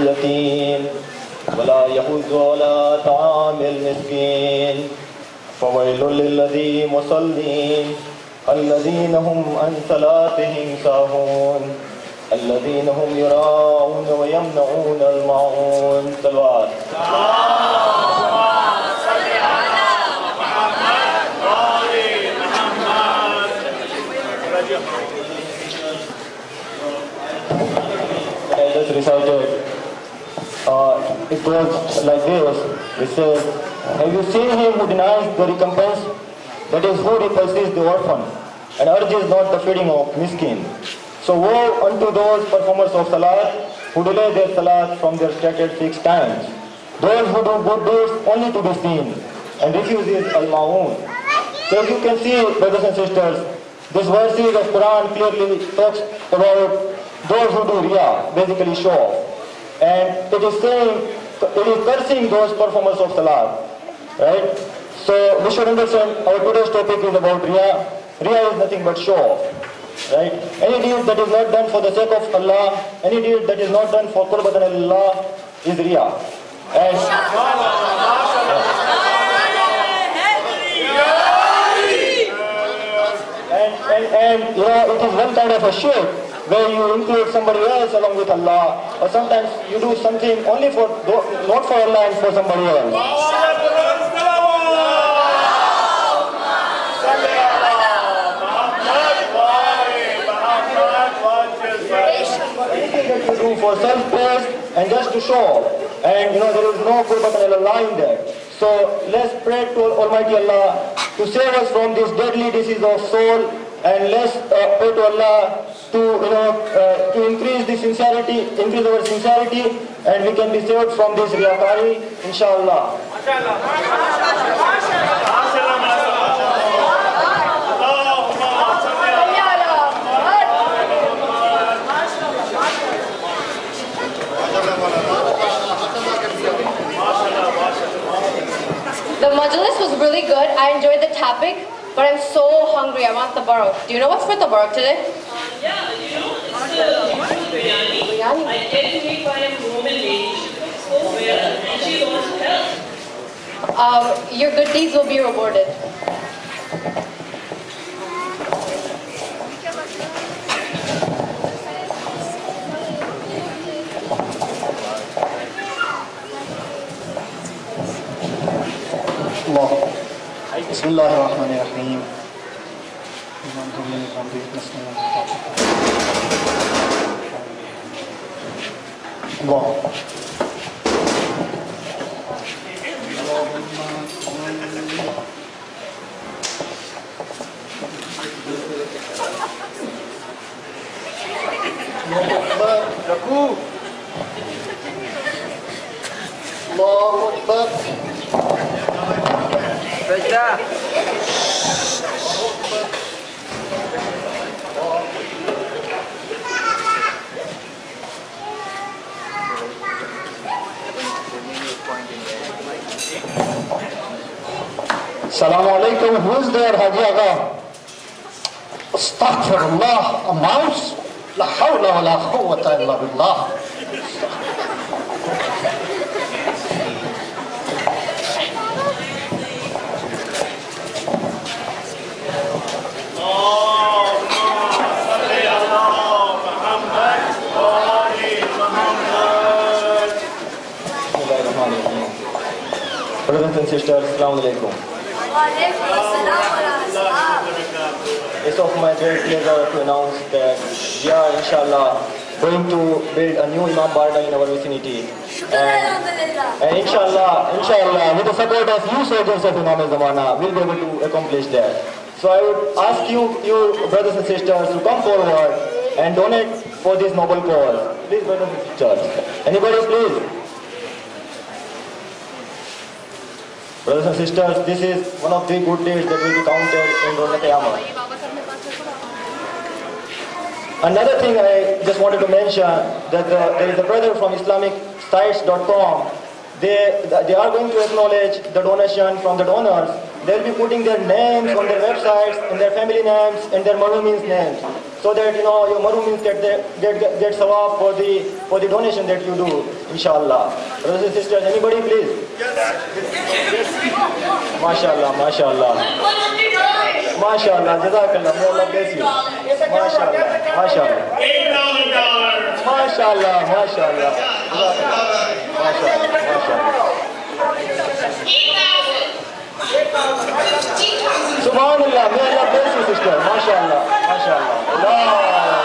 اليتيم ولا يحض على طعام المسكين فويل للذين مصلين الذين هم عن صلاتهم ساهون الذين هم يراءون ويمنعون الماعون. صلوات. I just recited. It goes like this. It says, have you seen him who denies the recompense? That is, who repulses the orphan and urges not the feeding of miskin. So woe unto those performers of salat who delay their salat from their stated fixed times. Those who do good deeds only to be seen and refuses al-ma'un. So as you can see, brothers and sisters, this verses of Quran clearly talks about those who do riya, basically show. And it is saying, it is cursing those performers of salat, right? So we should understand our today's topic is about riya. Riya is nothing but show, right? Any deed that is not done for the sake of Allah, any deed that is not done for qurbatan Allah is riya. And you know, it is one kind of a shirk where you include somebody else along with Allah, or sometimes you do something only for, not for Allah and for somebody else. Anything that you do for self-praise and just to show, and you know there is no qurbatan Allah in that. So let's pray to Almighty Allah to save us from this deadly disease of soul, and let's pray to Allah to increase the sincerity, increase our sincerity, and we can be saved from this riyakari, inshallah. The majlis was really good. I enjoyed the topic, but I'm so hungry. I want tabarruk. Do you know what's for tabarruk today? Yeah, you know, it's biryani. I get to make by a woman lady. She cooks so well, and she also helps. Your good deeds will be rewarded. Allah. Bismillahirrahmanirrahim. Allah. Allahu Akbar. Assalamu alaikum. Who is there, Haji Aga? Astaghfirullah. A mouse? La hawla wa la quwwata illa billah. Brothers and sisters, Assalamu alaikum. It's of my great pleasure to announce that we are inshallah going to build a new Imam Barda in our vicinity. And inshallah, with the support of you soldiers of Imam al-Zamana, we'll be able to accomplish that. So I would ask you brothers and sisters to come forward and donate for this noble cause. Please, brothers and sisters. Anybody, please? Brothers and sisters, this is one of the good deeds that will be counted in Rosh Qiyamah. Another thing I just wanted to mention, that there is a brother from IslamicSites.com. They are going to acknowledge the donation from the donors they'll be putting their names on their websites and their family names and their marhumin's names, so that your marhumin's get sawab for the donation that you do, inshallah. Brothers and sisters, anybody please? MashaAllah, MashaAllah. MashaAllah, Jazakallah, may Allah bless you. MashaAllah, MashaAllah. $8,000. MashaAllah, MashaAllah. MashaAllah, MashaAllah. Subhanallah, may Allah bless you, sister. MashaAllah, MashaAllah.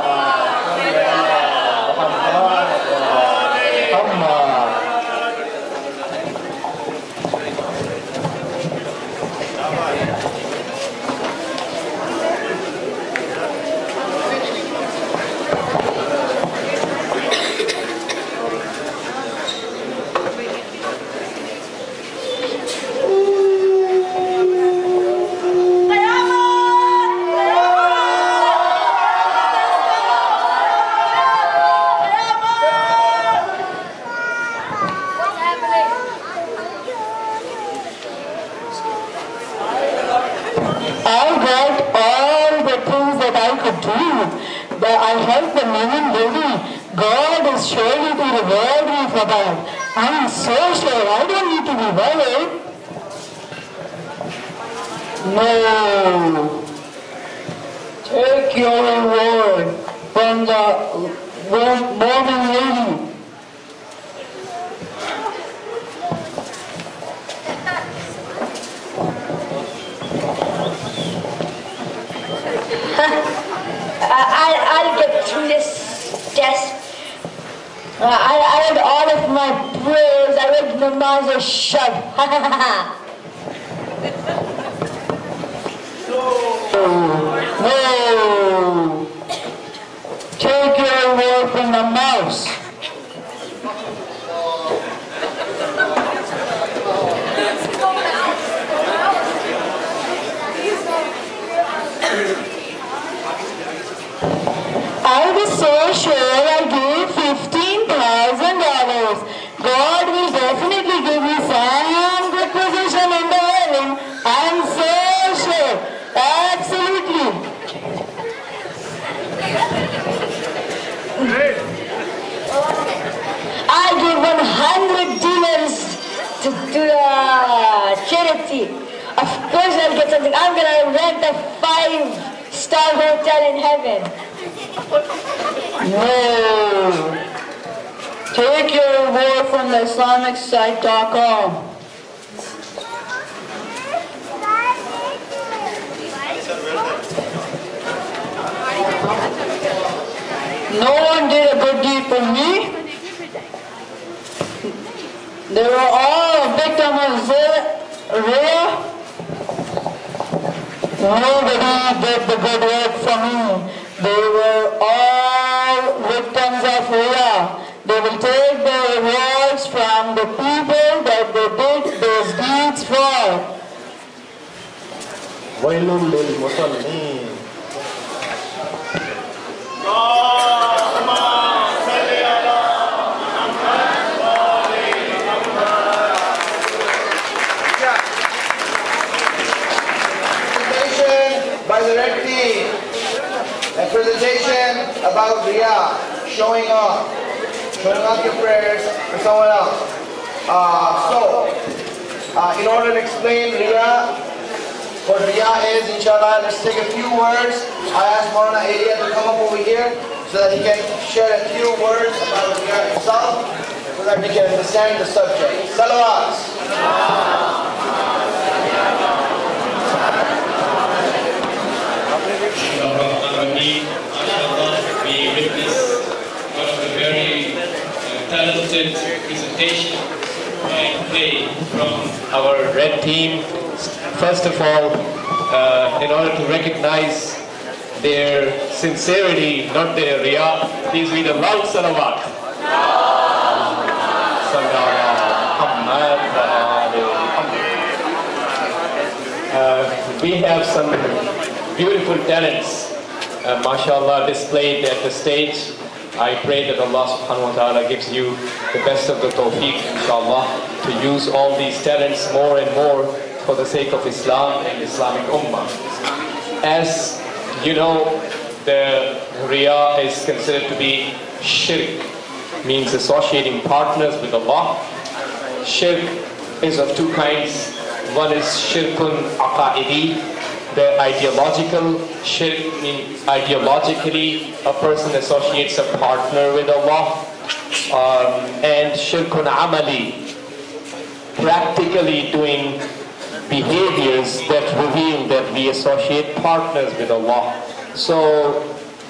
I helped the moving lady. God is surely to reward me for that. I am so sure I don't need to be worried. No. Take your reward from the moving lady. I'll get through this test. I read all of my prayers. I read namaz shut. No. Take your word from the mouse. I was so sure I gave $15,000. God will definitely give you some good position in the heaven. I'm so sure. Absolutely. I give $100 to the charity. Of course I'll get something. I'm going to rent a 5-star hotel in heaven. No. Take your reward from the IslamicSite.com. No one did a good deed for me. They were all a victim of Zira. Nobody did the good work for me. They were all victims of Riyah. They will take their rewards from the people that they did those deeds for. Wailul lil musallin. Presentation by the red team. A presentation about Riyah, showing off your prayers for someone else. In order to explain Riyah, what Riyah is, inshallah, let's take a few words. I asked Maulana Elia to come up over here so that he can share a few words about Riyah himself, so that we can understand the subject. Salawats. We witnessed one of the very talented presentation and play from our red team. First of all, in order to recognize their sincerity, not their riyah, please read a loud salawat. We have some beautiful talents, mashallah, displayed at the stage. I pray that Allah subhanahu wa ta'ala gives you the best of the tawfiq, inshallah, to use all these talents more and more for the sake of Islam and Islamic Ummah. As you know, the Riya is considered to be shirk, means associating partners with Allah. Shirk is of two kinds. One is shirkun aqaidi, the ideological shirk, means ideologically a person associates a partner with Allah. And shirkun amali, practically doing behaviors that reveal that we associate partners with Allah. So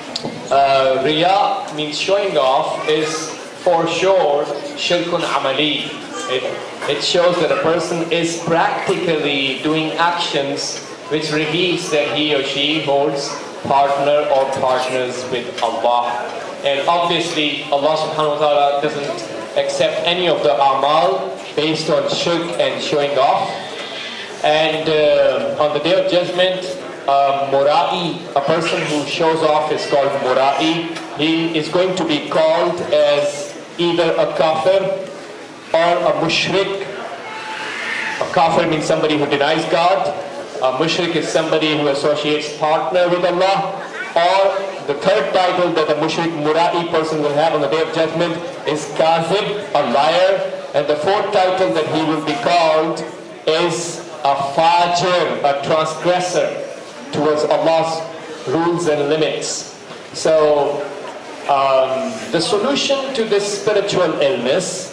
Riya means showing off, is for sure shirkun amali. It shows that a person is practically doing actions which reveals that he or she holds partner or partners with Allah. And obviously Allah subhanahu wa ta'ala doesn't accept any of the amal based on shirk and showing off. And on the Day of Judgment, Mura'i, a person who shows off, is called Mura'i. He is going to be called as either a kafir or a mushrik. A kafir means somebody who denies God. A mushrik is somebody who associates partner with Allah. Or the third title that a mushrik Mura'i person will have on the Day of Judgment is Kazib, a liar. And the fourth title that he will be called is a fajr, a transgressor towards Allah's rules and limits. So the solution to this spiritual illness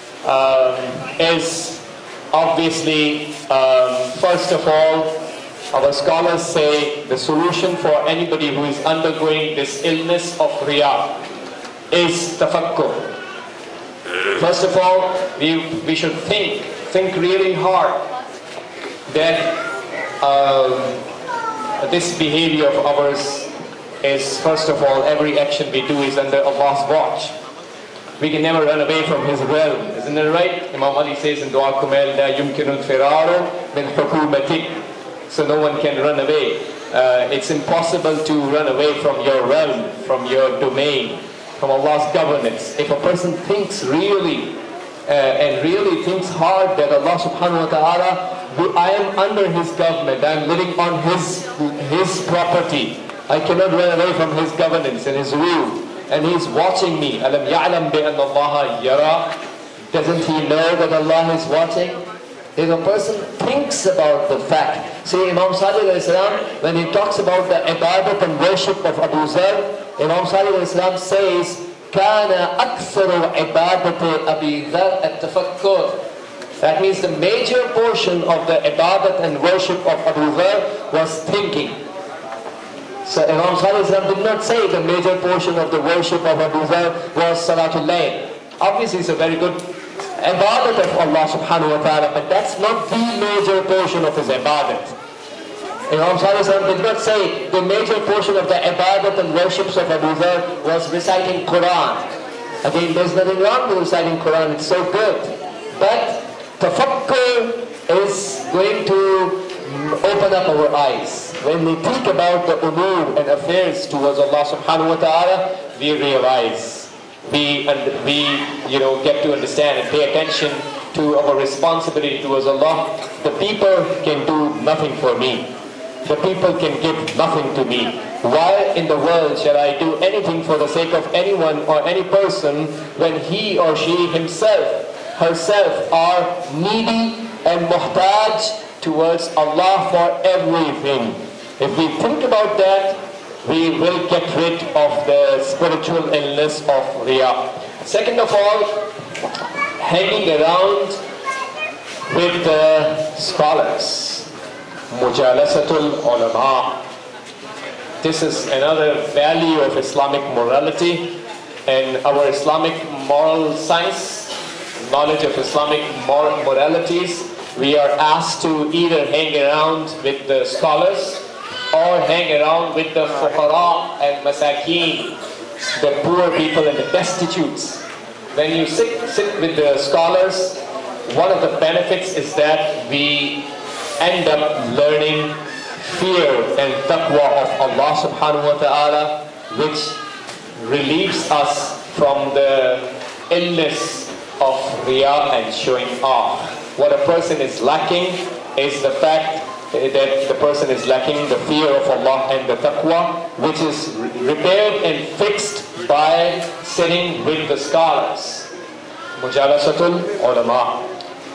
is obviously, first of all, our scholars say the solution for anybody who is undergoing this illness of Riya is tafakkur. First of all, we should think really hard that this behavior of ours is, first of all, every action we do is under Allah's watch. We can never run away from His realm. Isn't it right? Imam Ali says in Dua Kumail, La yumkinu al-firaru min hukumatik. So no one can run away. It's impossible to run away from your realm, from your domain, from Allah's governance. If a person thinks really and really thinks hard that Allah subhanahu wa ta'ala, I am under His government, I am living on His property, I cannot run away from His governance and His rule, and He's watching me. Alam ya'lam bi anna Allah yara. Doesn't he know that Allah is watching? If a person thinks about the fact, see Imam Sadiq alayhi salam, when he talks about the ibadat and worship of Abu Zar, Imam Sadiq alayhi salam says, كَانَ أَكْثَرُ عِبَادَةِ أَبِي ذَرْ التَّفَكُّرِ. That means the major portion of the ibadat and worship of Abu Zar was thinking. So Imam Sadiq alayhi salam did not say the major portion of the worship of Abu Zar was Salatul Layl. Obviously it's a very good ibadat of Allah subhanahu wa ta'ala, but that's not the major portion of his ibadat. Imam Sadiq did not say the major portion of the ibadat and worships of Abu Dhar was reciting Quran. Again, there's nothing wrong with reciting Quran, it's so good. But tafakkur is going to open up our eyes. When we think about the umur and affairs towards Allah subhanahu wa ta'ala, we realize, we get to understand and pay attention to our responsibility towards Allah. The people can do nothing for me. The people can give nothing to me. Why in the world shall I do anything for the sake of anyone or any person when he or she herself are needy and muhtaj towards Allah for everything? If we think about that, we will get rid of the spiritual illness of Riya. Second of all, hanging around with the scholars. Mujalasatul ulama. This is another value of Islamic morality, and our Islamic moral science, knowledge of Islamic moralities, we are asked to either hang around with the scholars or hang around with the fuqara and masakin, the poor people and the destitutes. When you sit with the scholars, one of the benefits is that we end up learning fear and taqwa of Allah subhanahu wa ta'ala, which relieves us from the illness of riya and showing off. What a person is lacking is the fact that the person is lacking the fear of Allah and the taqwa, which is repaired and fixed by sitting with the scholars. Mujalasatul ulama.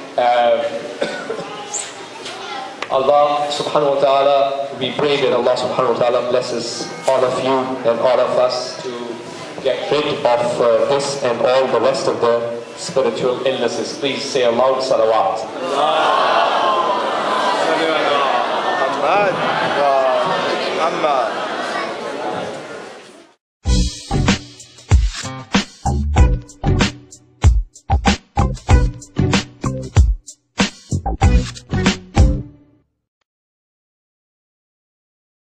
Allah subhanahu wa ta'ala, we pray that Allah subhanahu wa ta'ala blesses all of you and all of us to get rid of this and all the rest of the spiritual illnesses. Please say a loud salawat. Muhammad.